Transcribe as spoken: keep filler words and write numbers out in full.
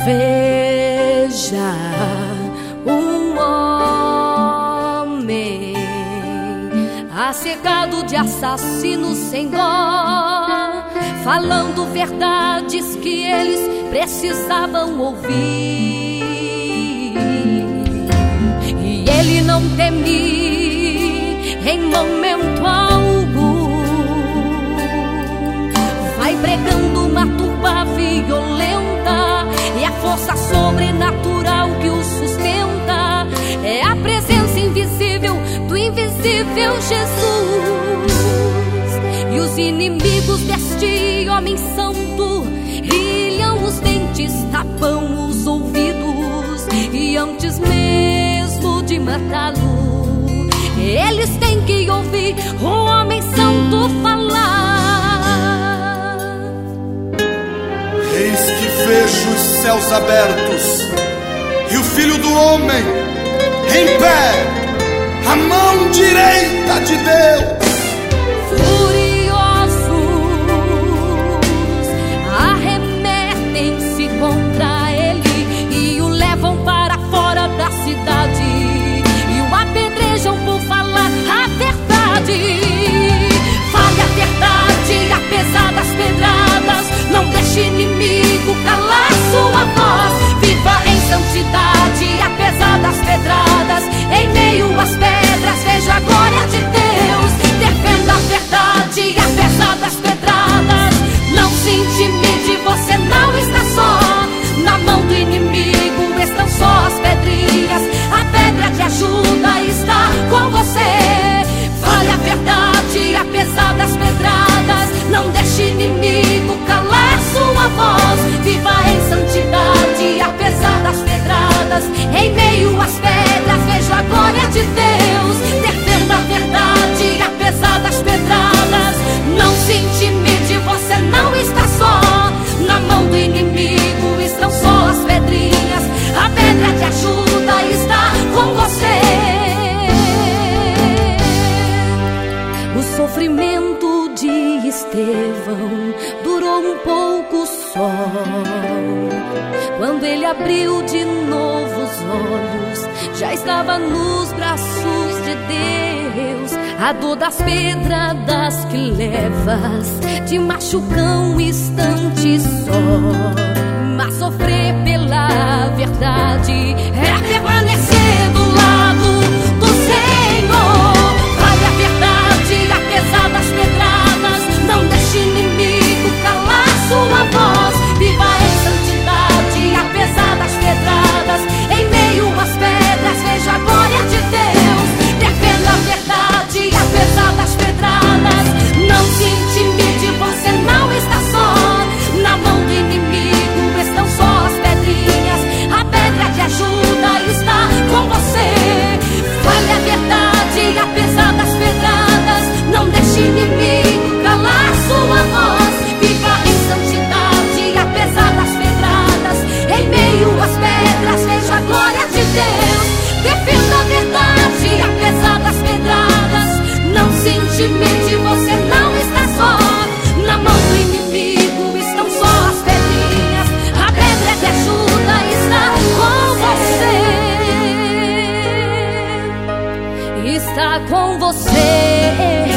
Veja um homem cercado de assassinos sem dó, falando verdades que eles precisavam ouvir. E ele não teme em momento algum, vai pregando uma turba violenta, e a força sobrenatural que o sustenta é a presença invisível do invisível Jesus. E os inimigos deste homem santo brilham os dentes, tapam os ouvidos, e antes mesmo de matá-lo, eles têm que ouvir o homem santo falar. Eis que vejo os céus abertos e o Filho do Homem em pé, a mão direita de Deus. Furiosos, arremetem-se contra ele e o levam para fora da cidade e o apedrejam por falar a verdade. Fale a verdade, apesar das pedradas, não deixe inimigo calar sua voz. Viva em santidade, apesar das pedradas, em meio às pedras, veja a glória de Deus. Defenda a verdade, apesar das pedradas, não se intimide, você não está só. Na mão do inimigo estão só as pedrinhas, a pedra de ajuda está com você. Fale a verdade, apesar das pedradas, não deixe inimigo calar sua voz. Viva em santidade, apesar das pedradas, em meio às pedras, veja a glória de Deus. Defenda a verdade, apesar das pedradas, não se intimide, você não está só. Na mão do inimigo estão só as pedrinhas, a pedra de ajuda está com você. O sofrimento de Estevão durou um pouco só. Quando ele abriu de novo os olhos, já estava nos braços de Deus. A dor das pedradas que levas te machucam um instante só, mas sofrer pela verdade é permanecer do lado do Senhor. Fale a verdade, apesar das pedradas, não deixe inimigo calar sua voz. Viva em santidade, apesar das pedradas, em meio às pedras, veja a glória de Deus. Defenda a verdade, apesar das pedradas, não se intimide, você não está só. Na mão do inimigo estão só as pedrinhas, a pedra de ajuda está com você. Fale a verdade, apesar das pedradas, não deixe inimigo calar sua voz. Viva em santidade, apesar das pedradas, em meio às pedras, veja a glória de Deus. Defenda a verdade, apesar das pedradas, não se intimide, você não está só. Na mão do inimigo estão só as pedrinhas, a pedra de ajuda está com você. Está com você.